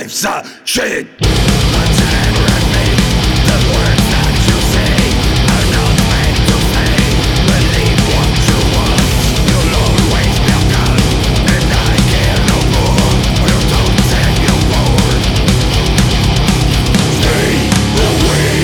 gives a shit. Whatever me, the words that you say are not meant to stay. Believe what you want, you'll always be a gun, and I care no more. You don't set your board. Stay away.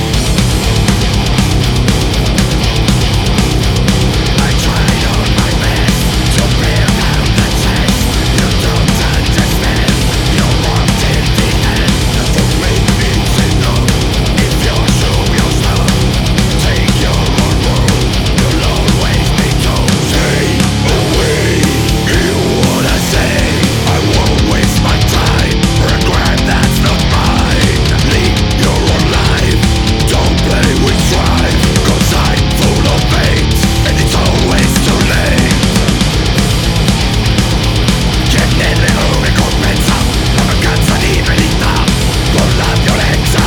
I tried on my best to bear down the chest. You don't understand. You're warped in the end. For me it's enough. If you're sure you're stuck, take your own road. You'll always be told. Stay away. Hear what I say. I won't waste my time for a crime that's not mine. Live your own life. Don't play with strife. 'Cause I'm full of hate, and it's always too late. Che nelle ore compensa la mancanza di verità con la violenza.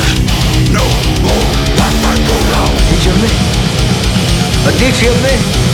No more, Dici a me? Ma dici a me?